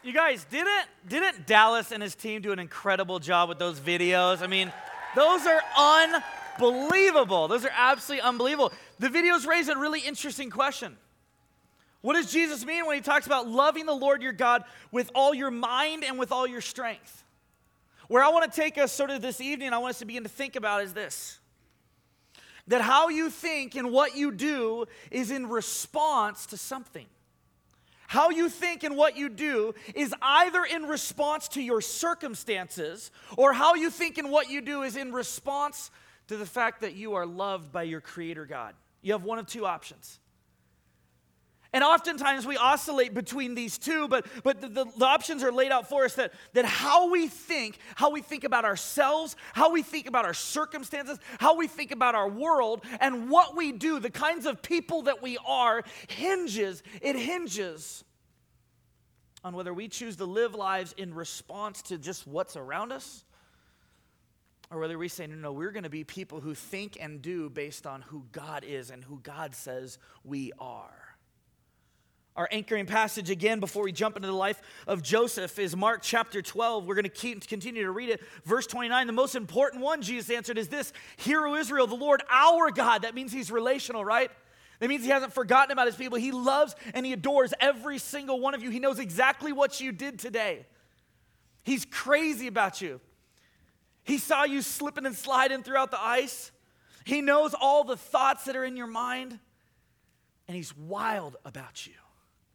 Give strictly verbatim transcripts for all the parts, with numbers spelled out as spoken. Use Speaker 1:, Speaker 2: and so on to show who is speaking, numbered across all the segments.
Speaker 1: You guys, didn't didn't Dallas and his team do an incredible job with those videos? I mean, those are unbelievable. Those are absolutely unbelievable. The videos raise a really interesting question. What does Jesus mean when he talks about loving the Lord your God with all your mind and with all your strength? Where I want to take us sort of this evening, I want us to begin to think about is this. That how you think and what you do is in response to something. How you think and what you do is either in response to your circumstances, or how you think and what you do is in response to the fact that you are loved by your Creator God. You have one of two options. And oftentimes we oscillate between these two, but, but the, the, the options are laid out for us that, that how we think, how we think about ourselves, how we think about our circumstances, how we think about our world, and what we do, the kinds of people that we are, hinges, it hinges on whether we choose to live lives in response to just what's around us, or whether we say, no, no, we're going to be people who think and do based on who God is and who God says we are. Our anchoring passage again before we jump into the life of Joseph is Mark chapter twelve. We're going to keep, continue to read it. Verse twenty-nine, the most important one, Jesus answered, is this: Hear, O Israel, the Lord our God. That means he's relational, right? That means he hasn't forgotten about his people. He loves and he adores every single one of you. He knows exactly what you did today. He's crazy about you. He saw you slipping and sliding throughout the ice. He knows all the thoughts that are in your mind. And he's wild about you.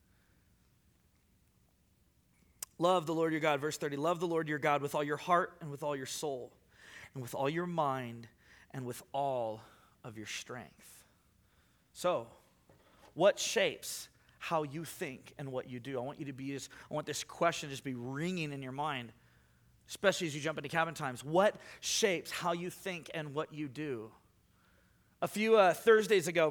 Speaker 1: Love the Lord your God, verse thirty, love the Lord your God with all your heart and with all your soul and with all your mind and with all of your strength. So, what shapes how you think and what you do? I want you to be, just, I want this question to just be ringing in your mind, especially as you jump into cabin times. What shapes how you think and what you do? A few uh, Thursdays ago,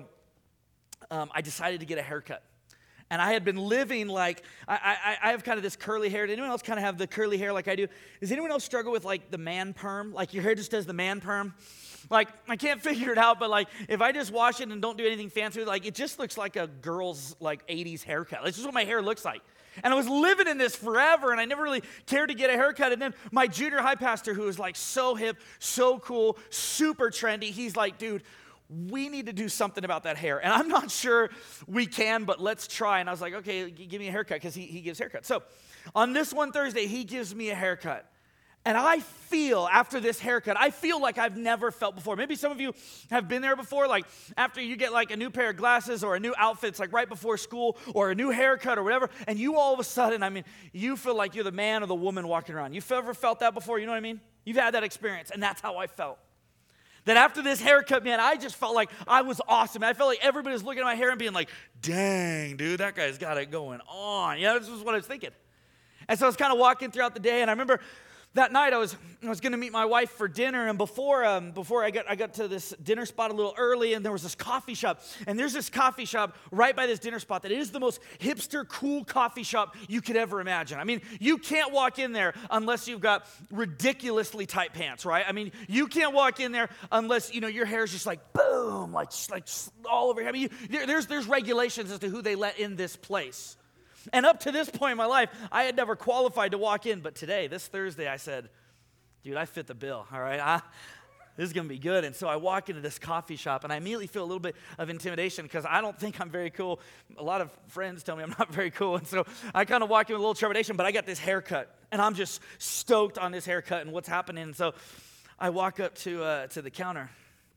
Speaker 1: um, I decided to get a haircut. And I had been living like, I, I I have kind of this curly hair. Did anyone else kind of have the curly hair like I do? Does anyone else struggle with like the man perm? Like your hair just does the man perm? Like, I can't figure it out, but like, if I just wash it and don't do anything fancy, like, it just looks like a girl's like eighties haircut. That's just what my hair looks like. And I was living in this forever, and I never really cared to get a haircut. And then my junior high pastor, who was like so hip, so cool, super trendy, he's like, dude, we need to do something about that hair. And I'm not sure we can, but let's try. And I was like, okay, give me a haircut, because he, he gives haircuts. So on this one Thursday, he gives me a haircut. And I feel, after this haircut, I feel like I've never felt before. Maybe some of you have been there before, like after you get like a new pair of glasses or a new outfit, it's like right before school, or a new haircut or whatever, and you all of a sudden, I mean, you feel like you're the man or the woman walking around. You've ever felt that before? You know what I mean? You've had that experience, and that's how I felt. That after this haircut, man, I just felt like I was awesome. I felt like everybody was looking at my hair and being like, dang, dude, that guy's got it going on. You know, this is what I was thinking. And so I was kind of walking throughout the day, and I remember that night I was I was going to meet my wife for dinner, and before um, before I got I got to this dinner spot a little early, and there was this coffee shop, and there's this coffee shop right by this dinner spot that is the most hipster, cool coffee shop you could ever imagine. I mean, you can't walk in there unless you've got ridiculously tight pants, right? I mean, you can't walk in there unless, you know, your hair's just like boom, like like all over. I mean, you, there, there's there's regulations as to who they let in this place. And up to this point in my life, I had never qualified to walk in. But today, this Thursday, I said, dude, I fit the bill, all right? I, this is going to be good. And so I walk into this coffee shop, and I immediately feel a little bit of intimidation because I don't think I'm very cool. A lot of friends tell me I'm not very cool. And so I kind of walk in with a little trepidation, but I got this haircut, and I'm just stoked on this haircut and what's happening. And so I walk up to uh, to the counter,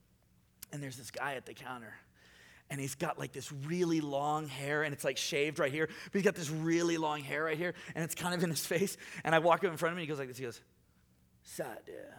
Speaker 1: and there's this guy at the counter. And he's got like this really long hair, and it's like shaved right here. But he's got this really long hair right here, and it's kind of in his face. And I walk up in front of him, and he goes like this. He goes, "Side there."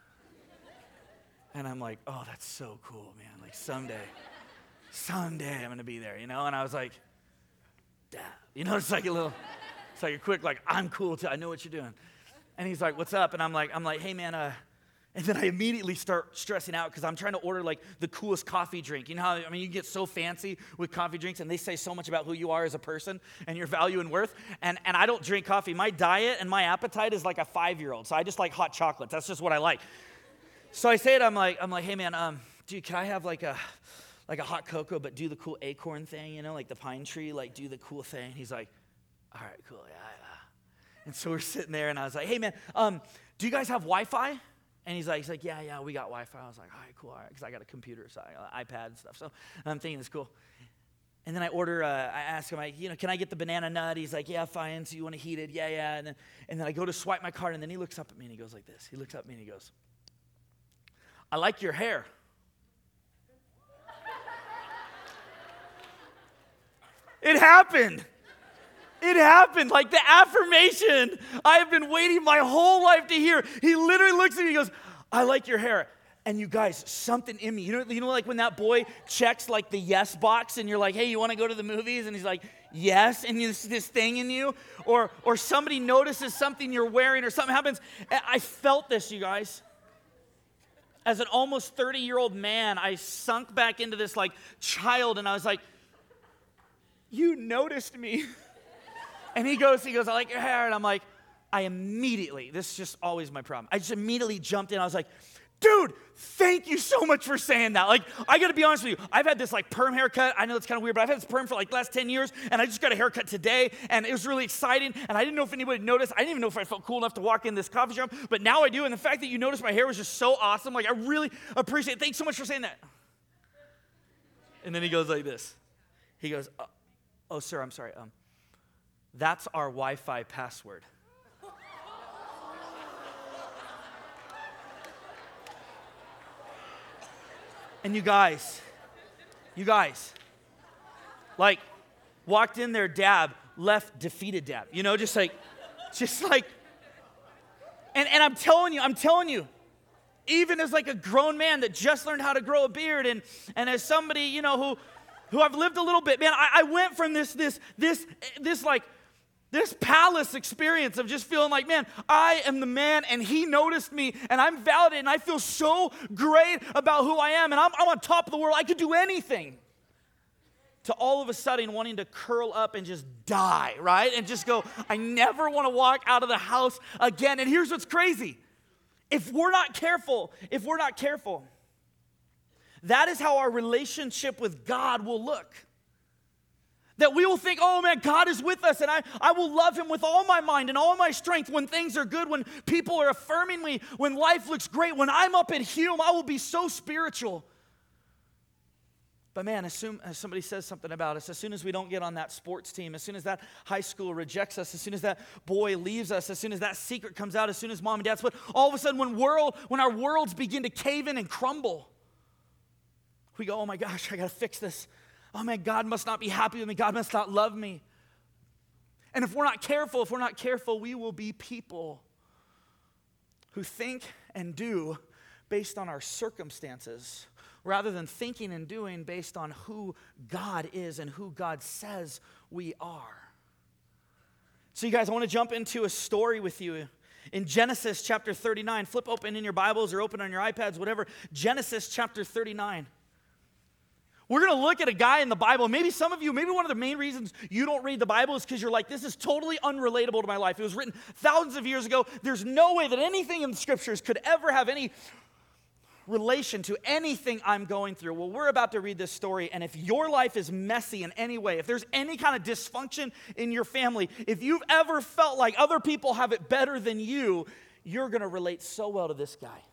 Speaker 1: And I'm like, oh, that's so cool, man. Like someday, someday I'm going to be there, you know? And I was like, Dad. You know, it's like a little, it's like a quick, like, I'm cool too. I know what you're doing. And he's like, what's up? And I'm like, I'm like, hey, man, uh, and then I immediately start stressing out because I'm trying to order like the coolest coffee drink. You know how, I mean, you get so fancy with coffee drinks, and they say so much about who you are as a person and your value and worth. And, and I don't drink coffee. My diet and my appetite is like a five-year-old. So I just like hot chocolates. That's just what I like. So I say it, I'm like, I'm like, hey man, um, dude, can I have like a like a hot cocoa, but do the cool acorn thing, you know, like the pine tree, like do the cool thing. He's like, all right, cool, yeah, yeah. And so we're sitting there, and I was like, hey, man, um, do you guys have Wi-Fi? And he's like, he's like, yeah, yeah, we got Wi-Fi. I was like, all right, cool, all right, because I got a computer, so I got an iPad and stuff. So I'm thinking it's cool. And then I order, uh, I ask him, I, you know, can I get the banana nut? He's like, yeah, fine. So you want to heat it? Yeah, yeah. And then, and then I go to swipe my card, and then he looks up at me, and he goes like this. He looks up at me, and he goes, I like your hair. It happened. It happened. Like the affirmation I have been waiting my whole life to hear. He literally looks at me, he goes, I like your hair. And you guys, something in me, you know, you know, like when that boy checks like the yes box and you're like, hey, you want to go to the movies? And he's like, yes. And there's this thing in you, or or somebody notices something you're wearing or something happens. I felt this, you guys. As an almost thirty-year-old man, I sunk back into this like child, and I was like, you noticed me. And he goes, he goes, I like your hair. And I'm like, I immediately, this is just always my problem. I just immediately jumped in. I was like, dude, thank you so much for saying that. Like, I got to be honest with you. I've had this like perm haircut. I know it's kind of weird, but I've had this perm for like the last ten years, and I just got a haircut today, and it was really exciting, and I didn't know if anybody noticed. I didn't even know if I felt cool enough to walk in this coffee shop, but now I do, and the fact that you noticed my hair was just so awesome. Like, I really appreciate it. Thanks so much for saying that. And then he goes like this. He goes, oh, oh sir, I'm sorry. Um, that's our Wi-Fi password. And you guys, you guys, like, walked in there, dab, left, defeated dab. You know, just like, just like, and, and I'm telling you, I'm telling you, even as like a grown man that just learned how to grow a beard, and, and as somebody, you know, who, who I've lived a little bit, man, I, I went from this, this, this, this like, this palace experience of just feeling like, man, I am the man, and he noticed me, and I'm validated, and I feel so great about who I am, and I'm, I'm on top of the world. I could do anything. To all of a sudden wanting to curl up and just die, right? And just go, I never want to walk out of the house again. And here's what's crazy. If we're not careful, if we're not careful, that is how our relationship with God will look. That we will think, oh man, God is with us, and I, I will love him with all my mind and all my strength when things are good, when people are affirming me, when life looks great, when I'm up at Hume, I will be so spiritual. But man, as soon as somebody says something about us, as soon as we don't get on that sports team, as soon as that high school rejects us, as soon as that boy leaves us, as soon as that secret comes out, as soon as mom and dad split, all of a sudden when world, when our worlds begin to cave in and crumble, we go, oh my gosh, I got to fix this. Oh man, God must not be happy with me. God must not love me. And if we're not careful, if we're not careful, we will be people who think and do based on our circumstances rather than thinking and doing based on who God is and who God says we are. So you guys, I want to jump into a story with you. In Genesis chapter thirty-nine, flip open in your Bibles or open on your iPads, whatever. Genesis chapter thirty-nine. We're going to look at a guy in the Bible. Maybe some of you, maybe one of the main reasons you don't read the Bible is because you're like, this is totally unrelatable to my life. It was written thousands of years ago. There's no way that anything in the scriptures could ever have any relation to anything I'm going through. Well, we're about to read this story, and if your life is messy in any way, if there's any kind of dysfunction in your family, if you've ever felt like other people have it better than you, you're going to relate so well to this guy.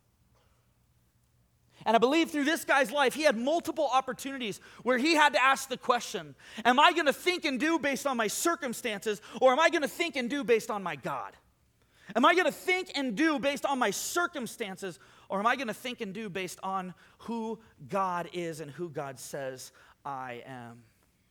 Speaker 1: And I believe through this guy's life, he had multiple opportunities where he had to ask the question, am I going to think and do based on my circumstances, or am I going to think and do based on my God? Am I going to think and do based on my circumstances, or am I going to think and do based on who God is and who God says I am?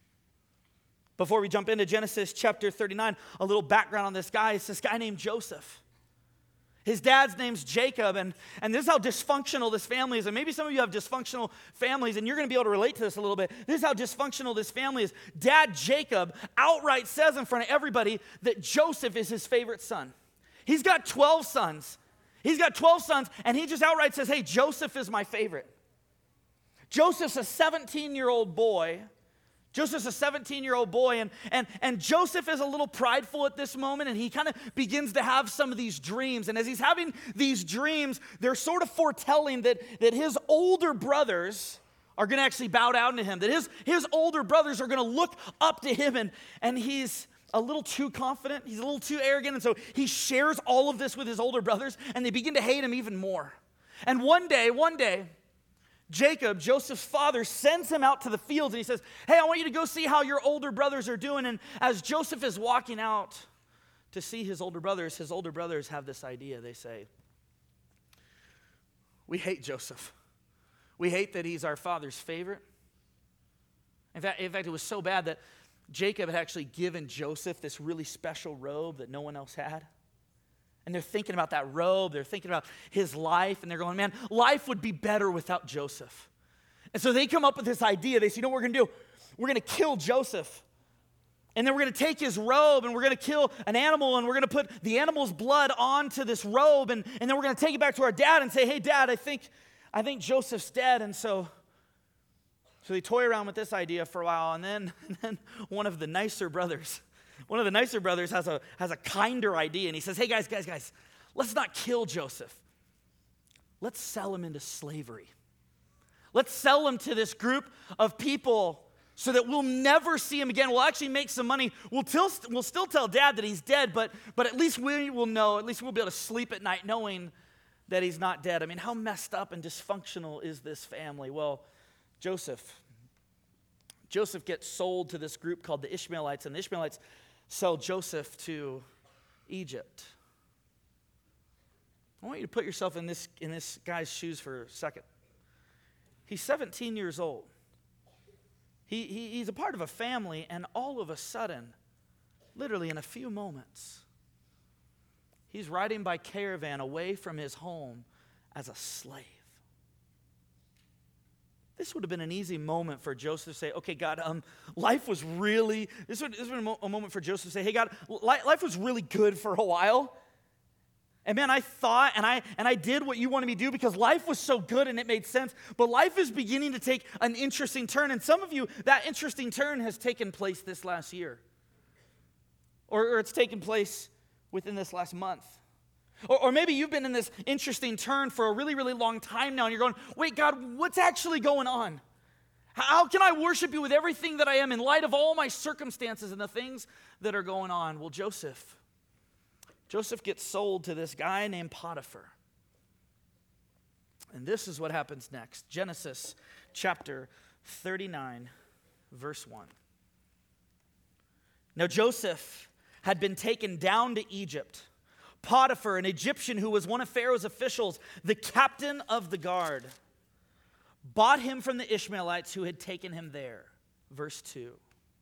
Speaker 1: Before we jump into Genesis chapter thirty-nine, a little background on this guy. It's this guy named Joseph. His dad's name's Jacob, and, and this is how dysfunctional this family is. And maybe some of you have dysfunctional families, and you're going to be able to relate to this a little bit. This is how dysfunctional this family is. Dad Jacob outright says in front of everybody that Joseph is his favorite son. He's got twelve sons. He's got twelve sons, and he just outright says, hey, Joseph is my favorite. Joseph's a seventeen-year-old boy. Joseph's a seventeen-year-old boy, and, and, and Joseph is a little prideful at this moment, and he kind of begins to have some of these dreams. And as he's having these dreams, they're sort of foretelling that, that his older brothers are going to actually bow down to him, that his, his older brothers are going to look up to him, and, and he's a little too confident. He's a little too arrogant. And so he shares all of this with his older brothers, and they begin to hate him even more. And one day, one day, Jacob, Joseph's father, sends him out to the fields, and he says, hey, I want you to go see how your older brothers are doing. And as Joseph is walking out to see his older brothers, his older brothers have this idea. They say, we hate Joseph. We hate that he's our father's favorite. In fact, in fact, it was so bad that Jacob had actually given Joseph this really special robe that no one else had. And they're thinking about that robe. They're thinking about his life. And they're going, man, life would be better without Joseph. And so they come up with this idea. They say, you know what we're going to do? We're going to kill Joseph. And then we're going to take his robe and we're going to kill an animal and we're going to put the animal's blood onto this robe. And, and then we're going to take it back to our dad and say, hey, Dad, I think, I think Joseph's dead. And so, so they toy around with this idea for a while. And then, and then one of the nicer brothers, one of the nicer brothers has a, has a kinder idea. And he says, hey, guys, guys, guys, let's not kill Joseph. Let's sell him into slavery. Let's sell him to this group of people so that we'll never see him again. We'll actually make some money. We'll, till, we'll still tell Dad that he's dead, but, but at least we will know, at least we'll be able to sleep at night knowing that he's not dead. I mean, how messed up and dysfunctional is this family? Well, Joseph, Joseph gets sold to this group called the Ishmaelites, and the Ishmaelites sell Joseph to Egypt. I want you to put yourself in this, in this guy's shoes for a second. He's seventeen years old. He, he, he's a part of a family, and all of a sudden, literally in a few moments, he's riding by caravan away from his home as a slave. This would have been an easy moment for Joseph to say, okay, God, um, life was really, this would, this would have been a moment for Joseph to say, hey, God, life was really good for a while. And man, I thought and I and I did what you wanted me to do because life was so good and it made sense. But life is beginning to take an interesting turn. And some of you, that interesting turn has taken place this last year. Or, or it's taken place within this last month. Or, or maybe you've been in this interesting turn for a really, really long time now. And you're going, wait, God, what's actually going on? How can I worship you with everything that I am in light of all my circumstances and the things that are going on? Well, Joseph. Joseph gets sold to this guy named Potiphar. And this is what happens next. Genesis chapter thirty-nine, verse one. Now Joseph had been taken down to Egypt. Potiphar, an Egyptian who was one of Pharaoh's officials, the captain of the guard, bought him from the Ishmaelites who had taken him there. Verse two.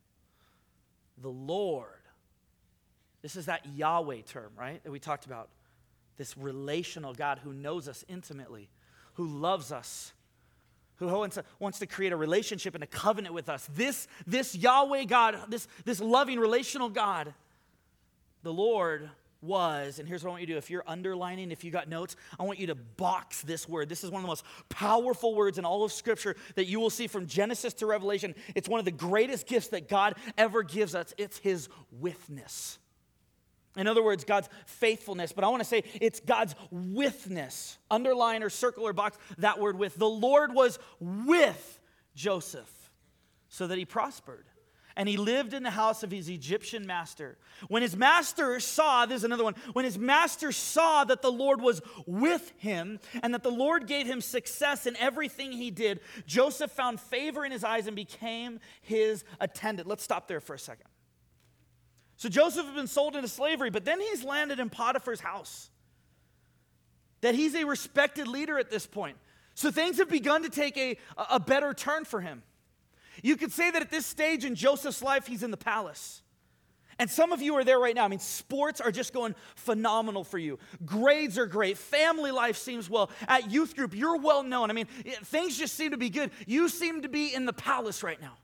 Speaker 1: The Lord. This is that Yahweh term, right, that we talked about. This relational God who knows us intimately, who loves us, who wants to, wants to create a relationship and a covenant with us. This, this Yahweh God, this, this loving relational God, the Lord was, and here's what I want you to do. If you're underlining, if you got notes, I want you to box this word. This is one of the most powerful words in all of Scripture that you will see from Genesis to Revelation. It's one of the greatest gifts that God ever gives us. It's his withness. In other words, God's faithfulness. But I want to say it's God's withness. Underline or circle or box that word with. The Lord was with Joseph so that he prospered. And he lived in the house of his Egyptian master. When his master saw, this is another one, when his master saw that the Lord was with him and that the Lord gave him success in everything he did, Joseph found favor in his eyes and became his attendant. Let's stop there for a second. So Joseph had been sold into slavery, but then he's landed in Potiphar's house. That he's a respected leader at this point. So things have begun to take a, a better turn for him. You could say that at this stage in Joseph's life, he's in the palace. And some of you are there right now. I mean, sports are just going phenomenal for you. Grades are great. Family life seems well. At youth group, you're well known. I mean, it, things just seem to be good. You seem to be in the palace right now.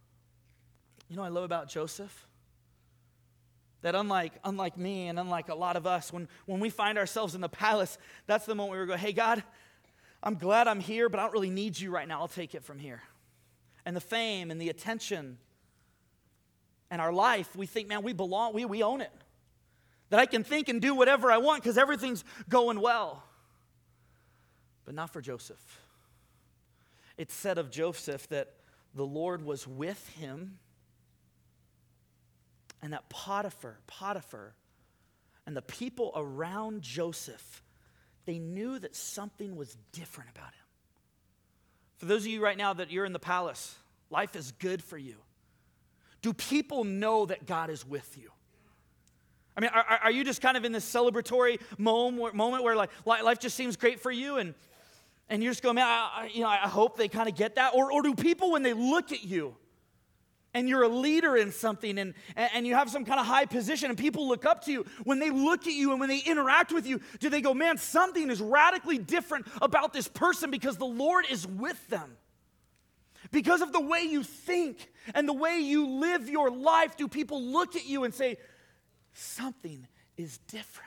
Speaker 1: You know what I love about Joseph? That unlike, unlike me and unlike a lot of us, when, when we find ourselves in the palace, that's the moment where we go, hey, God, I'm glad I'm here, but I don't really need you right now. I'll take it from here. And the fame and the attention and our life, we think, man, we belong, we, we own it. That I can think and do whatever I want because everything's going well. But not for Joseph. It's said of Joseph that the Lord was with him And that Potiphar, Potiphar, and the people around Joseph, they knew that something was different about him. For those of you right now that you're in the palace, life is good for you. Do people know that God is with you? I mean, are, are you just kind of in this celebratory moment, moment where like life just seems great for you, and and you're just going, man, I, you know, I hope they kind of get that? Or, or do people, when they look at you, and you're a leader in something, and, and you have some kind of high position, and people look up to you, when they look at you and when they interact with you, do they go, man, something is radically different about this person because the Lord is with them? Because of the way you think and the way you live your life, do people look at you and say, something is different?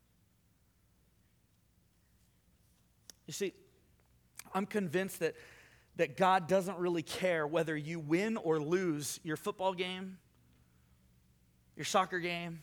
Speaker 1: You see, I'm convinced that, that God doesn't really care whether you win or lose your football game, your soccer game.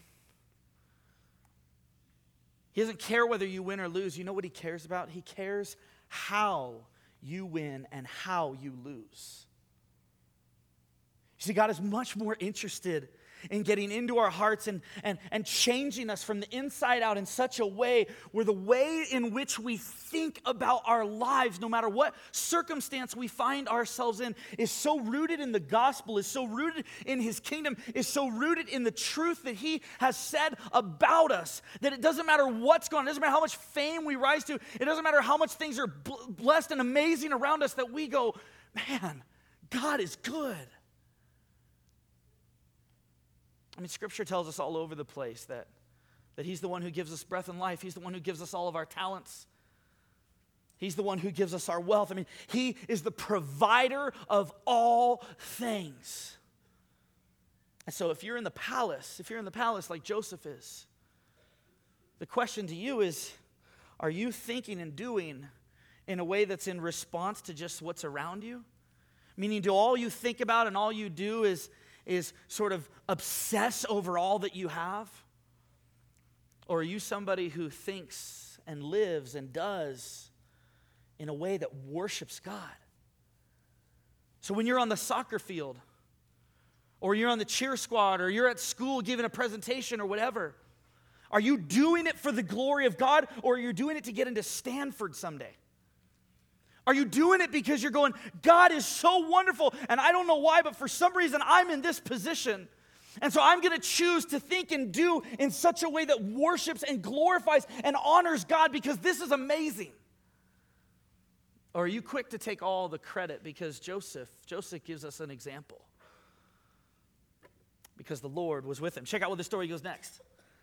Speaker 1: He doesn't care whether you win or lose. You know what he cares about? He cares how you win and how you lose. You see, God is much more interested in getting into our hearts and, and, and changing us from the inside out in such a way where the way in which we think about our lives, no matter what circumstance we find ourselves in, is so rooted in the gospel, is so rooted in his kingdom, is so rooted in the truth that he has said about us, that it doesn't matter what's going on, it doesn't matter how much fame we rise to, it doesn't matter how much things are blessed and amazing around us, that we go, man, God is good. I mean, Scripture tells us all over the place that, that he's the one who gives us breath and life. He's the one who gives us all of our talents. He's the one who gives us our wealth. I mean, he is the provider of all things. And so if you're in the palace, if you're in the palace like Joseph is, the question to you is, are you thinking and doing in a way that's in response to just what's around you? Meaning, do all you think about and all you do is is sort of obsess over all that you have? Or are you somebody who thinks and lives and does in a way that worships God? So when you're on the soccer field, or you're on the cheer squad, or you're at school giving a presentation or whatever, are you doing it for the glory of God, or are you doing it to get into Stanford someday? Are you doing it because you're going, God is so wonderful, and I don't know why, but for some reason I'm in this position, and so I'm going to choose to think and do in such a way that worships and glorifies and honors God because this is amazing? Or are you quick to take all the credit because Joseph, Joseph gives us an example? Because the Lord was with him. Check out where the story goes next.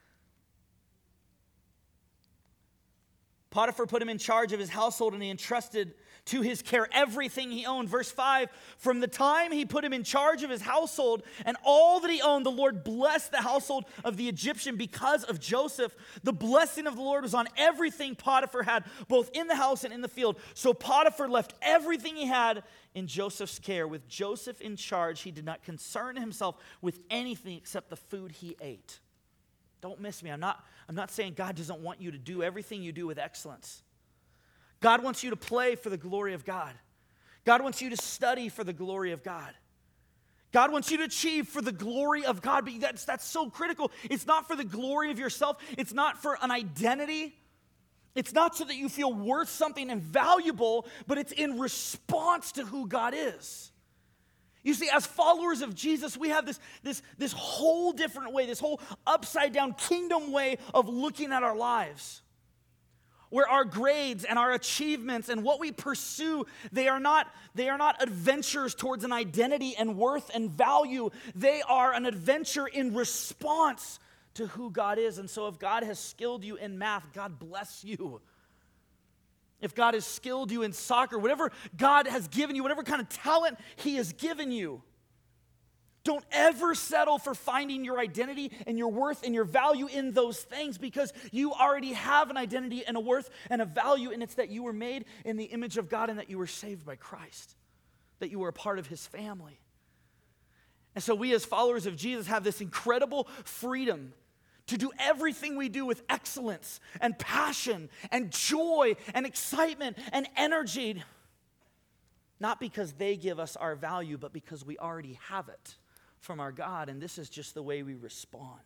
Speaker 1: Potiphar put him in charge of his household, and he entrusted to his care everything he owned. Verse five, from the time he put him in charge of his household and all that he owned, the Lord blessed the household of the Egyptian because of Joseph. The blessing of the Lord was on everything Potiphar had, both in the house and in the field. So Potiphar left everything he had in Joseph's care. With Joseph in charge, he did not concern himself with anything except the food he ate. Don't miss me. I'm not, I'm not saying God doesn't want you to do everything you do with excellence. God wants you to play for the glory of God. God wants you to study for the glory of God. God wants you to achieve for the glory of God. But that's, that's so critical. It's not for the glory of yourself. It's not for an identity. It's not so that you feel worth something and valuable, but it's in response to who God is. You see, as followers of Jesus, we have this, this, this whole different way, this whole upside-down kingdom way of looking at our lives, where our grades and our achievements and what we pursue, they are not, they are not adventures towards an identity and worth and value. They are an adventure in response to who God is. And so if God has skilled you in math, God bless you. If God has skilled you in soccer, whatever God has given you, whatever kind of talent he has given you, don't ever settle for finding your identity and your worth and your value in those things, because you already have an identity and a worth and a value, and it's that you were made in the image of God and that you were saved by Christ, that you were a part of his family. And so we as followers of Jesus have this incredible freedom to do everything we do with excellence and passion and joy and excitement and energy, not because they give us our value, but because we already have it from our God, and this is just the way we respond.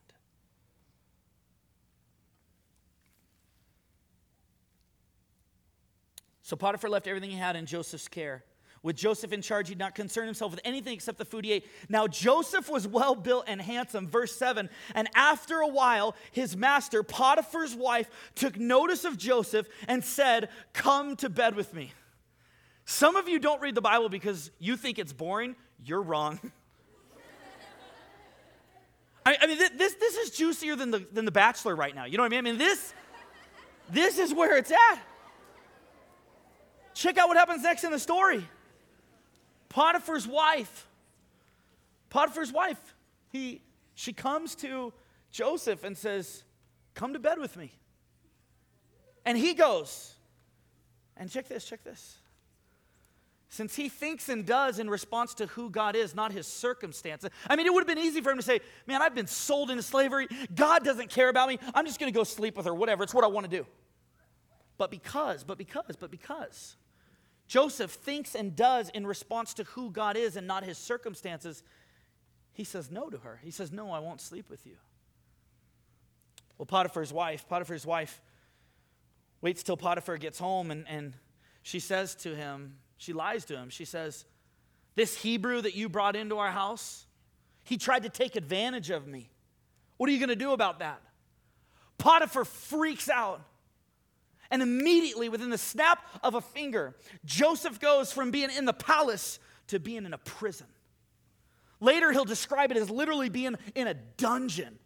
Speaker 1: So Potiphar left everything he had in Joseph's care. With Joseph in charge, he'd not concern himself with anything except the food he ate. Now Joseph was well built and handsome, verse seven. And after a while, his master, Potiphar's wife, took notice of Joseph and said, "Come to bed with me." Some of you don't read the Bible because you think it's boring. You're wrong. I, I mean, this, this is juicier than the, than the Bachelor right now. You know what I mean? I mean, this, this is where it's at. Check out what happens next in the story. Potiphar's wife, Potiphar's wife, he, she comes to Joseph and says, "Come to bed with me." And he goes, and check this, check this. Since he thinks and does in response to who God is, not his circumstances. I mean, it would have been easy for him to say, "Man, I've been sold into slavery. God doesn't care about me. I'm just going to go sleep with her, whatever. It's what I want to do." But because, but because, but because Joseph thinks and does in response to who God is and not his circumstances, he says no to her. He says, "No, I won't sleep with you." Well, Potiphar's wife, Potiphar's wife waits till Potiphar gets home, and, and she says to him, she lies to him. She says, "This Hebrew that you brought into our house, he tried to take advantage of me. What are you going to do about that?" Potiphar freaks out. And immediately, within the snap of a finger, Joseph goes from being in the palace to being in a prison. Later, he'll describe it as literally being in a dungeon.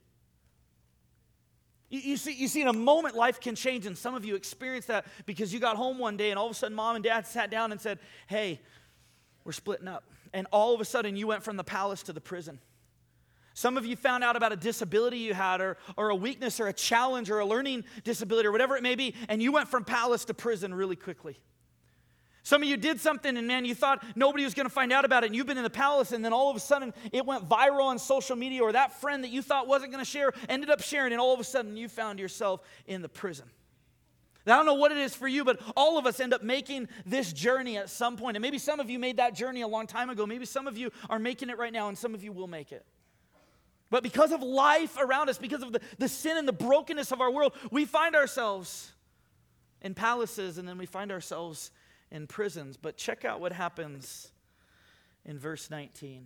Speaker 1: You, you see, you see, in a moment, life can change, and some of you experienced that because you got home one day, and all of a sudden, mom and dad sat down and said, "Hey, we're splitting up." And all of a sudden, you went from the palace to the prison. Some of you found out about a disability you had, or, or a weakness, or a challenge, or a learning disability, or whatever it may be, and you went from palace to prison really quickly. Some of you did something, and man, you thought nobody was going to find out about it, and you've been in the palace, and then all of a sudden, it went viral on social media, or that friend that you thought wasn't going to share ended up sharing, and all of a sudden, you found yourself in the prison. Now, I don't know what it is for you, but all of us end up making this journey at some point, and maybe some of you made that journey a long time ago. Maybe some of you are making it right now, and some of you will make it. But because of life around us, because of the, the sin and the brokenness of our world, we find ourselves in palaces, and then we find ourselves in prisons. But check out what happens in verse nineteen.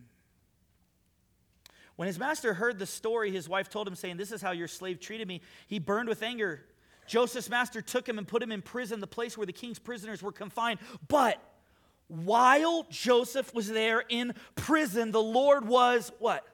Speaker 1: When his master heard the story, his wife told him, saying, "This is how your slave treated me." He burned with anger. Joseph's master took him and put him in prison, the place where the king's prisoners were confined. But while Joseph was there in prison, the Lord was what?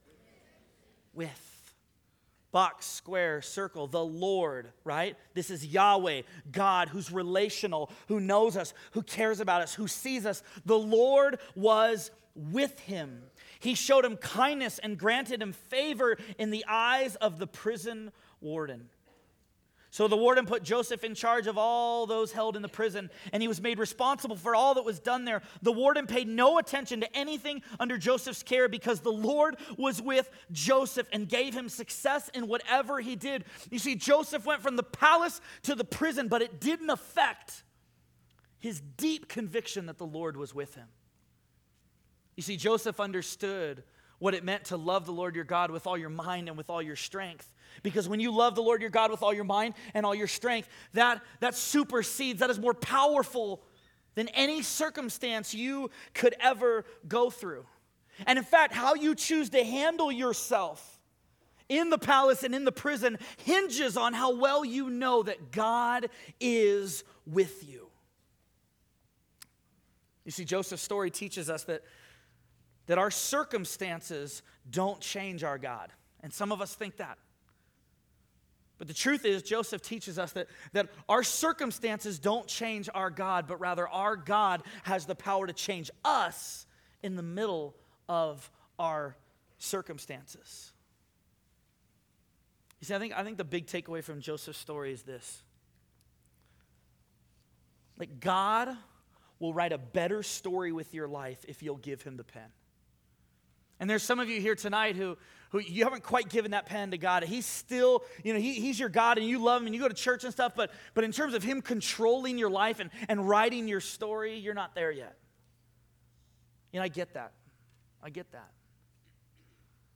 Speaker 1: With. Box, square, circle, the Lord, right? This is Yahweh, God, who's relational, who knows us, who cares about us, who sees us. The Lord was with him. He showed him kindness and granted him favor in the eyes of the prison warden. So the warden put Joseph in charge of all those held in the prison, and he was made responsible for all that was done there. The warden paid no attention to anything under Joseph's care because the Lord was with Joseph and gave him success in whatever he did. You see, Joseph went from the palace to the prison, but it didn't affect his deep conviction that the Lord was with him. You see, Joseph understood what it meant to love the Lord your God with all your mind and with all your strength. Because when you love the Lord your God with all your mind and all your strength, that, that supersedes, that is more powerful than any circumstance you could ever go through. And in fact, how you choose to handle yourself in the palace and in the prison hinges on how well you know that God is with you. You see, Joseph's story teaches us that, that our circumstances don't change our God. And some of us think that. But the truth is, Joseph teaches us that, that our circumstances don't change our God, but rather our God has the power to change us in the middle of our circumstances. You see, I think, I think the big takeaway from Joseph's story is this. Like, God will write a better story with your life if you'll give him the pen. And there's some of you here tonight who, who you haven't quite given that pen to God. He's still, you know, he, he's your God and you love him and you go to church and stuff, but, but in terms of him controlling your life and, and writing your story, you're not there yet. You know, I get that. I get that.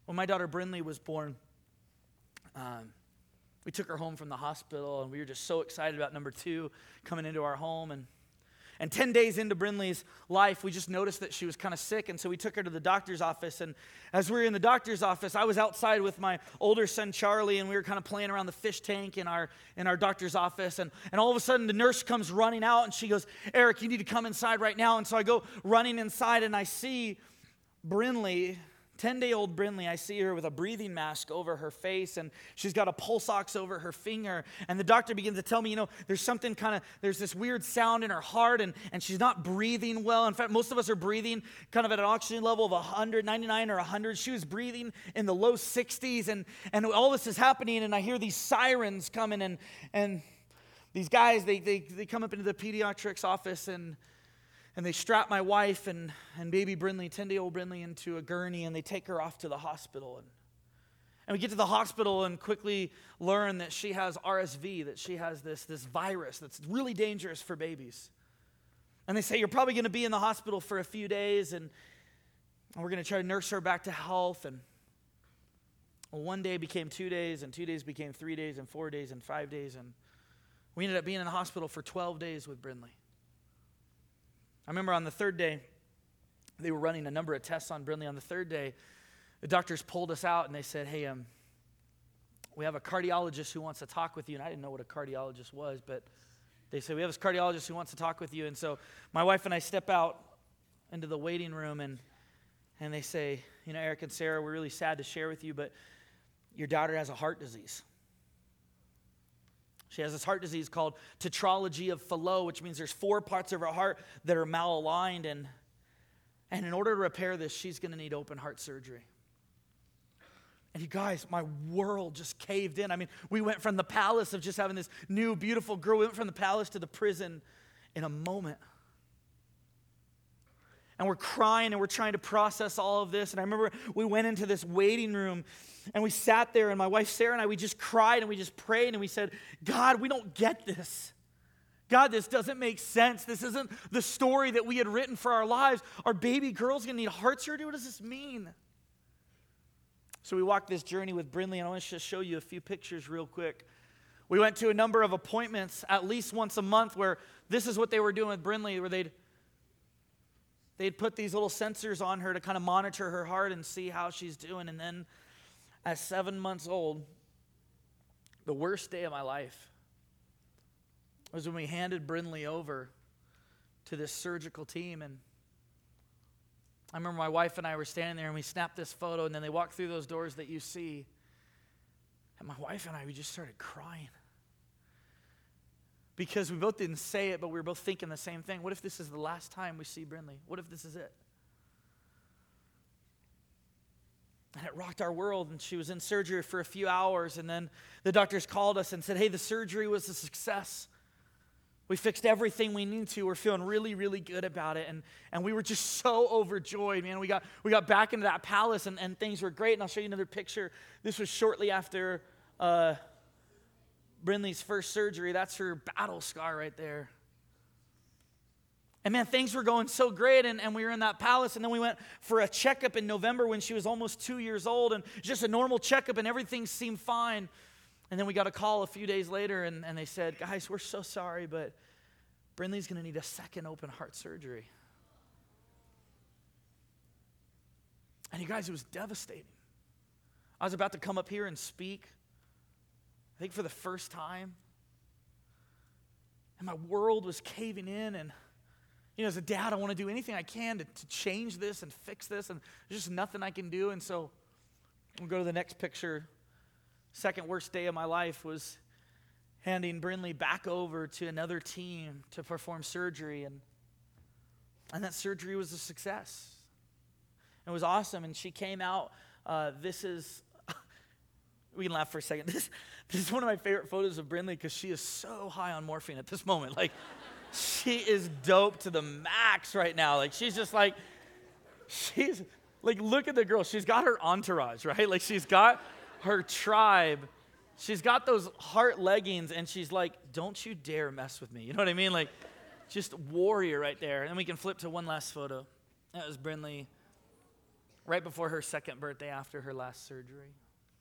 Speaker 1: when my daughter Brinley was born, um, we took her home from the hospital, and we were just so excited about number two coming into our home. And And ten days into Brinley's life, we just noticed that she was kind of sick, and so we took her to the doctor's office. And as we were in the doctor's office, I was outside with my older son, Charlie, and we were kind of playing around the fish tank in our in our doctor's office. And, and all of a sudden, the nurse comes running out, and she goes, "Eric, you need to come inside right now." And so I go running inside, and I see Brinley, ten-day-old Brinley. I see her with a breathing mask over her face, and she's got a pulse ox over her finger. And the doctor begins to tell me, you know, there's something kind of, there's this weird sound in her heart, and, and she's not breathing well. In fact, most of us are breathing kind of at an oxygen level of one hundred, ninety-nine or one hundred. She was breathing in the low sixties, and, and all this is happening, and I hear these sirens coming, and and these guys, they they, they come up into the pediatrics office, and And they strap my wife and, and baby Brinley, ten-day-old Brinley, into a gurney, and they take her off to the hospital. And, and we get to the hospital and quickly learn that she has R S V, that she has this, this virus that's really dangerous for babies. And they say, "You're probably going to be in the hospital for a few days, and, and we're going to try to nurse her back to health." And well, one day became two days, and two days became three days, and four days, and five days. And we ended up being in the hospital for twelve days with Brinley. I remember on the third day, they were running a number of tests on Brinley. On the third day, the doctors pulled us out, and they said, "Hey, um, we have a cardiologist who wants to talk with you." And I didn't know what a cardiologist was, but they said, "We have this cardiologist who wants to talk with you." And so my wife and I step out into the waiting room, and and they say, "You know, Eric and Sarah, we're really sad to share with you, but your daughter has a heart disease. She has this heart disease called tetralogy of Fallot, which means there's four parts of her heart that are malaligned, and, and in order to repair this, she's going to need open heart surgery." And you guys, my world just caved in. I mean, we went from the palace of just having this new, beautiful girl, we went from the palace to the prison in a moment. And we're crying, and we're trying to process all of this. And I remember we went into this waiting room, and we sat there, and my wife Sarah and I, we just cried, and we just prayed, and we said, "God, we don't get this. God, this doesn't make sense. This isn't the story that we had written for our lives. Our baby girl's going to need heart surgery. What does this mean?" So we walked this journey with Brinley, and I want to just show you a few pictures real quick. We went to a number of appointments at least once a month where this is what they were doing with Brinley, where they'd They'd put these little sensors on her to kind of monitor her heart and see how she's doing. And then at seven months old, the worst day of my life was when we handed Brinley over to this surgical team. And I remember my wife and I were standing there, and we snapped this photo, and then they walked through those doors that you see. And my wife and I, we just started crying. Because we both didn't say it, but we were both thinking the same thing. What if this is the last time we see Brinley? What if this is it? And it rocked our world, and she was in surgery for a few hours, and then the doctors called us and said, "Hey, the surgery was a success. We fixed everything we need to. We're feeling really, really good about it." And, and we were just so overjoyed, man. We got we got back into that palace, and, and things were great. And I'll show you another picture. This was shortly after uh, Brinley's first surgery. That's her battle scar right there. And man, things were going so great, and, and we were in that palace, and then we went for a checkup in November when she was almost two years old, and just a normal checkup, and everything seemed fine. And then we got a call a few days later, and, and they said, "Guys, we're so sorry, but Brinley's going to need a second open heart surgery." And you guys, it was devastating. I was about to come up here and speak, I think for the first time. And my world was caving in. And, you know, as a dad, I want to do anything I can to, to change this and fix this. And there's just nothing I can do. And so we'll go to the next picture. Second worst day of my life was handing Brinley back over to another team to perform surgery. And, and that surgery was a success. It was awesome. And she came out. Uh, this is... We can laugh for a second. This, this is one of my favorite photos of Brinley because she is so high on morphine at this moment. Like, she is dope to the max right now. Like, she's just like, she's, like, look at the girl. She's got her entourage, right? Like, she's got her tribe. She's got those heart leggings, and she's like, "Don't you dare mess with me." You know what I mean? Like, just warrior right there. And we can flip to one last photo. That was Brinley right before her second birthday after her last surgery.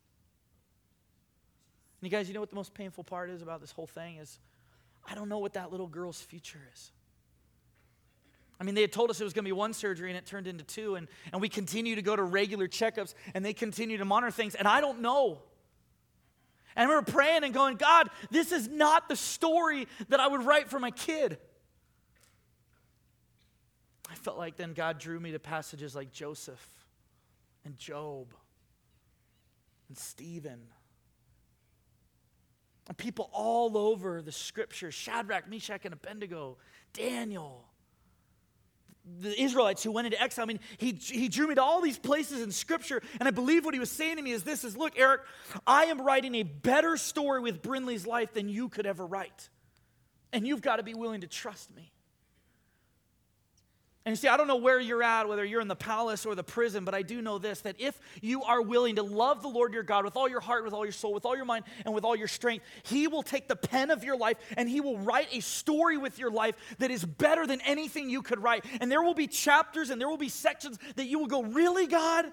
Speaker 1: And you guys, you know what the most painful part is about this whole thing is I don't know what that little girl's future is. I mean, they had told us it was going to be one surgery, and it turned into two, and, and we continue to go to regular checkups, and they continue to monitor things, and I don't know. And I remember praying and going, God, this is not the story that I would write for my kid. I felt like then God drew me to passages like Joseph and Job and Stephen. And people all over the scriptures, Shadrach, Meshach, and Abednego, Daniel, the Israelites who went into exile. I mean, he, he drew me to all these places in scripture, and I believe what he was saying to me is this, is look, Eric, I am writing a better story with Brinley's life than you could ever write. And you've got to be willing to trust me. And you see, I don't know where you're at, whether you're in the palace or the prison, but I do know this, that if you are willing to love the Lord your God with all your heart, with all your soul, with all your mind, and with all your strength, he will take the pen of your life and he will write a story with your life that is better than anything you could write. And there will be chapters and there will be sections that you will go, really, God?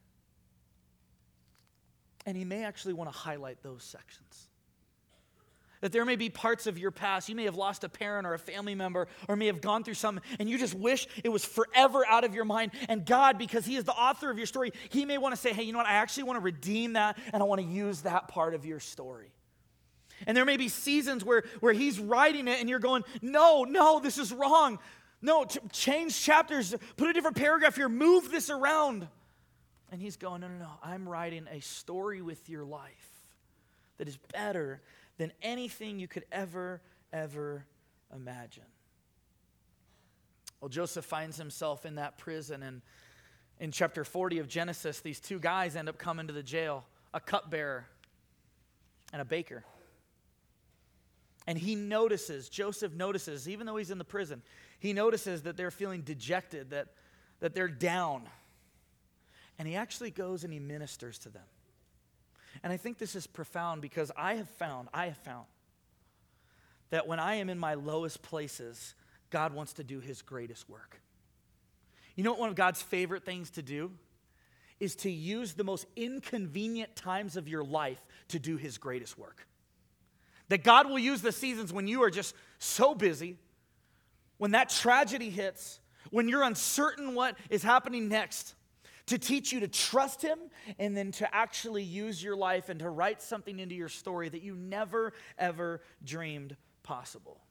Speaker 1: And he may actually want to highlight those sections. That there may be parts of your past, you may have lost a parent or a family member or may have gone through something and you just wish it was forever out of your mind. And God, because he is the author of your story, he may want to say, hey, you know what, I actually want to redeem that and I want to use that part of your story. And there may be seasons where, where he's writing it and you're going, no, no, this is wrong. No, ch- change chapters, put a different paragraph here, move this around. And he's going, no, no, no, I'm writing a story with your life that is better than anything you could ever, ever imagine. Well, Joseph finds himself in that prison, and in chapter forty of Genesis, these two guys end up coming to the jail, a cupbearer and a baker. And he notices, Joseph notices, even though he's in the prison, he notices that they're feeling dejected, that, that they're down. And he actually goes and he ministers to them. And I think this is profound because I have found, I have found that when I am in my lowest places, God wants to do his greatest work. You know what one of God's favorite things to do is to use the most inconvenient times of your life to do his greatest work. That God will use the seasons when you are just so busy, when that tragedy hits, when you're uncertain what is happening next, to teach you to trust him and then to actually use your life and to write something into your story that you never, ever dreamed possible.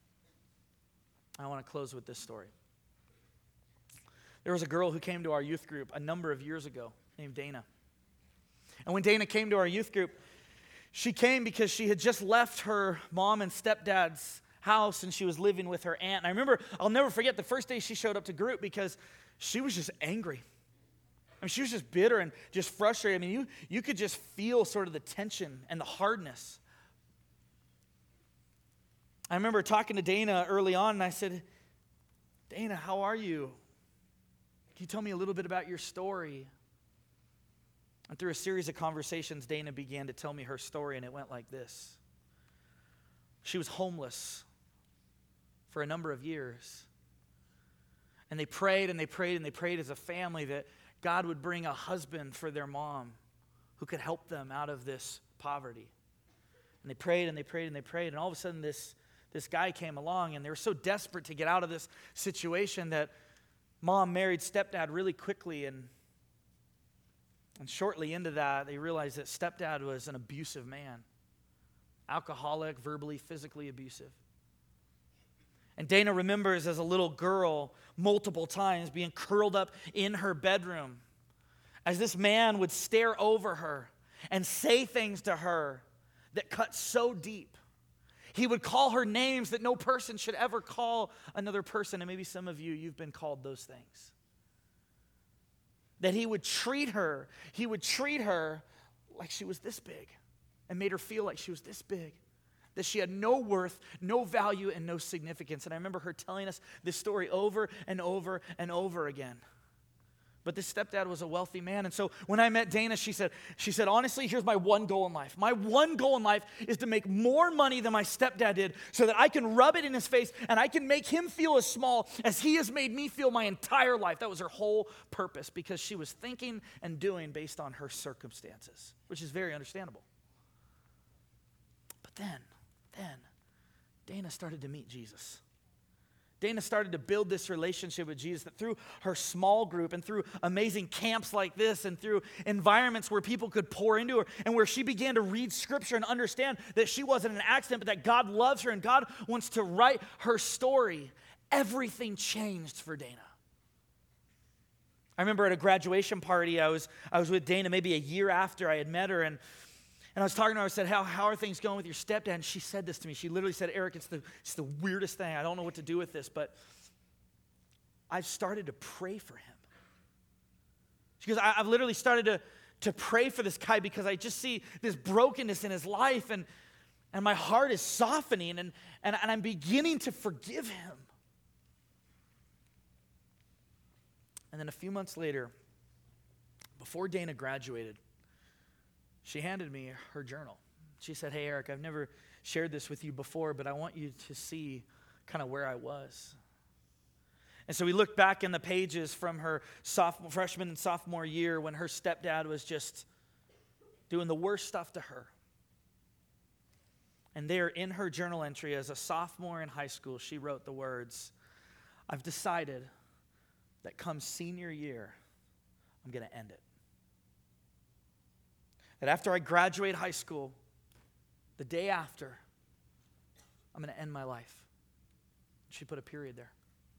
Speaker 1: I want to close with this story. There was a girl who came to our youth group a number of years ago named Dana. And when Dana came to our youth group, she came because she had just left her mom and stepdad's house and she was living with her aunt. And I remember, I'll never forget the first day she showed up to group because she was just angry. I mean, she was just bitter and just frustrated. I mean, you, you could just feel sort of the tension and the hardness. I remember talking to Dana early on, and I said, Dana, how are you? Can you tell me a little bit about your story? And through a series of conversations, Dana began to tell me her story, and it went like this. She was homeless for a number of years. And they prayed and they prayed and they prayed as a family that God would bring a husband for their mom who could help them out of this poverty. And they prayed and they prayed and they prayed, and all of a sudden this, this guy came along, and they were so desperate to get out of this situation that mom married stepdad really quickly, and, and shortly into that, they realized that stepdad was an abusive man, alcoholic, verbally, physically abusive. And Dana remembers as a little girl multiple times being curled up in her bedroom as this man would stare over her and say things to her that cut so deep. He would call her names that no person should ever call another person. And maybe some of you, you've been called those things. That he would treat her, he would treat her like she was this big and made her feel like she was this big. That she had no worth, no value, and no significance. And I remember her telling us this story over and over and over again. But this stepdad was a wealthy man. And so when I met Dana, she said, she said, honestly, here's my one goal in life. My one goal in life is to make more money than my stepdad did so that I can rub it in his face and I can make him feel as small as he has made me feel my entire life. That was her whole purpose, because she was thinking and doing based on her circumstances, which is very understandable. But then, then, Dana started to meet Jesus. Dana started to build this relationship with Jesus, that through her small group and through amazing camps like this and through environments where people could pour into her and where she began to read Scripture and understand that she wasn't an accident, but that God loves her and God wants to write her story, everything changed for Dana. I remember at a graduation party, I was, I was with Dana maybe a year after I had met her, and And I was talking to her, I said, how, how are things going with your stepdad? And she said this to me. She literally said, Eric, it's the, it's the weirdest thing. I don't know what to do with this, but I've started to pray for him. She goes, I, I've literally started to, to pray for this guy because I just see this brokenness in his life, and, and my heart is softening, and, and, and I'm beginning to forgive him. And then a few months later, before Dana graduated, she handed me her journal. She said, hey, Eric, I've never shared this with you before, but I want you to see kind of where I was. And so we looked back in the pages from her sophomore, freshman and sophomore year when her stepdad was just doing the worst stuff to her. And there in her journal entry as a sophomore in high school, she wrote the words, I've decided that come senior year, I'm going to end it. That after I graduate high school, the day after, I'm going to end my life. She put a period there.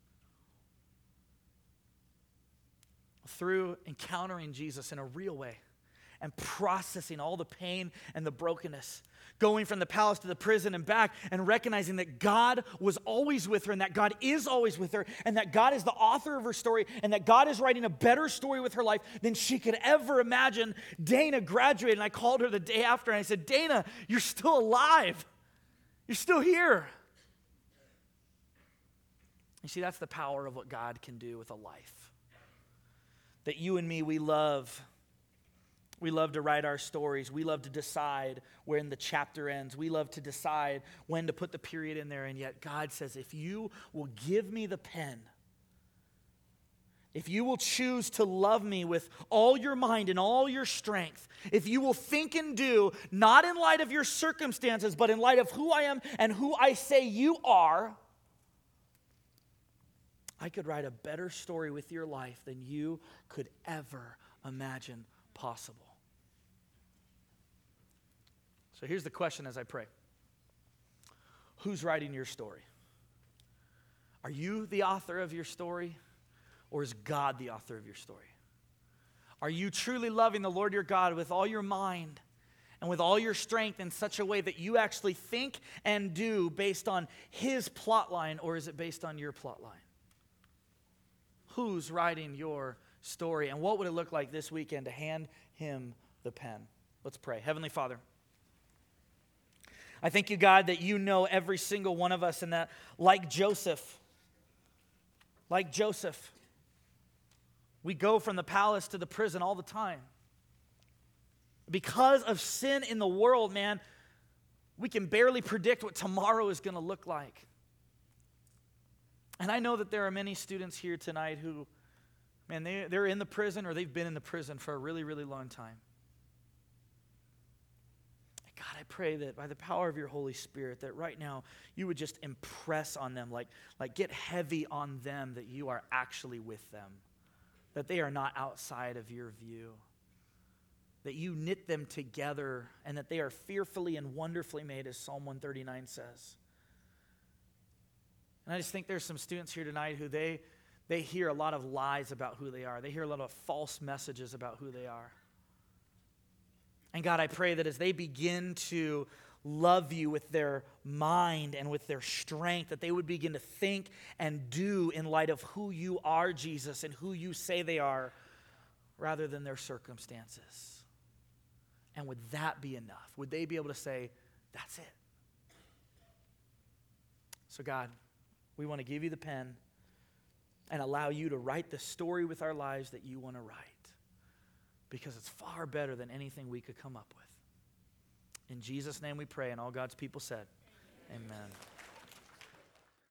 Speaker 1: Through encountering Jesus in a real way and processing all the pain and the brokenness, going from the palace to the prison and back, and recognizing that God was always with her and that God is always with her and that God is the author of her story and that God is writing a better story with her life than she could ever imagine. Dana graduated, and I called her the day after and I said, Dana, you're still alive. You're still here. You see, that's the power of what God can do with a life. That you and me, we love We love to write our stories. We love to decide when the chapter ends. We love to decide when to put the period in there. And yet God says, if you will give me the pen, if you will choose to love me with all your mind and all your strength, if you will think and do, not in light of your circumstances, but in light of who I am and who I say you are, I could write a better story with your life than you could ever imagine possible. So here's the question as I pray. Who's writing your story? Are you the author of your story, or is God the author of your story? Are you truly loving the Lord your God with all your mind and with all your strength in such a way that you actually think and do based on his plot line, or is it based on your plot line? Who's writing your story, and what would it look like this weekend to hand him the pen? Let's pray. Heavenly Father, I thank you, God, that you know every single one of us, and that like Joseph, like Joseph, we go from the palace to the prison all the time. Because of sin in the world, man, we can barely predict what tomorrow is going to look like. And I know that there are many students here tonight who, man, they, they're in the prison, or they've been in the prison for a really, really long time. God, I pray that by the power of your Holy Spirit, that right now you would just impress on them, like, like get heavy on them that you are actually with them, that they are not outside of your view, that you knit them together, and that they are fearfully and wonderfully made, as Psalm one thirty-nine says. And I just think there's some students here tonight who they, they hear a lot of lies about who they are. They hear a lot of false messages about who they are. And God, I pray that as they begin to love you with their mind and with their strength, that they would begin to think and do in light of who you are, Jesus, and who you say they are, rather than their circumstances. And would that be enough? Would they be able to say, that's it? So God, we want to give you the pen, and allow you to write the story with our lives that you want to write, because it's far better than anything we could come up with. In Jesus' name we pray, and all God's people said, amen. Amen.